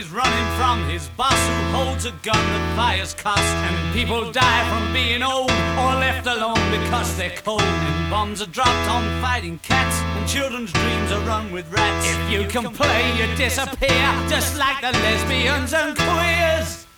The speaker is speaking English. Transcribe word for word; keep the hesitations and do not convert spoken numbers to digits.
is running from his boss who holds a gun that fires cost. And people die from being old or left alone because they're cold. And bombs are dropped on fighting cats, and children's dreams are run with rats. If you can play, you disappear, just like the lesbians and queers.